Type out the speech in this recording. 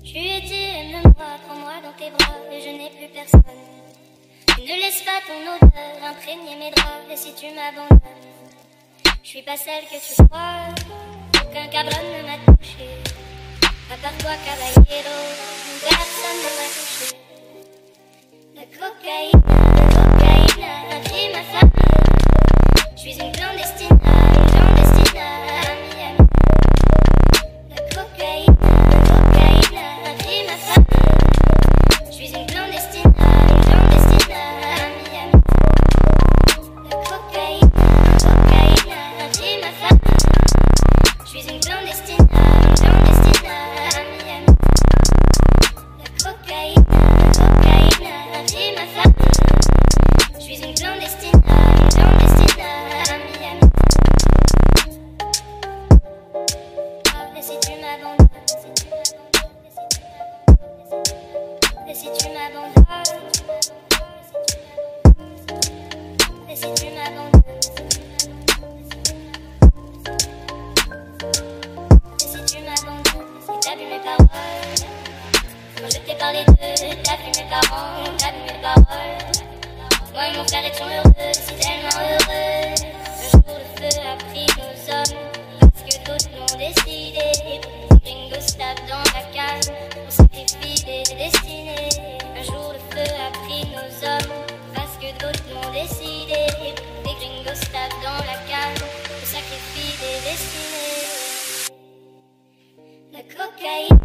Tu étais, aime-moi, prends-moi dans tes bras, et je n'ai plus personne. Ne laisse pas ton odeur imprégner mes draps, et si tu m'abandonnes, je suis pas celle que tu crois, aucun cabron ne m'a touché. À part toi, caballero, personne ne m'a touché. La cocaïne, a pris ma famille. Je suis une clandestine à Miami. La cocaïne, a pris ma famille. Je suis une clandestine à Miami. La cocaïne, a pris ma famille. Je suis une clandestine à Miami. La cocaïne, a pris ma famille. Je suis une clandestine à Miami. Et si tu m'abandonnes, et si tu m'abandonnes, et si tu m'abandonnes, et si tu m'abandonnes, et t'as vu mes paroles. Quand je t'ai parlé d'eux, t'as vu mes parents, t'as vu mes paroles. Moi et mon frère étions heureux, si tellement heureux. Un jour le feu a pris nos hommes, parce que d'autres l'ont décidé. Gringos tapent dans la cave, on sacrifie des destinées. Un jour le feu a pris nos hommes, parce que d'autres l'ont décidé. Les gringos tapent dans la cave, on sacrifie des destinées. La cocaïne.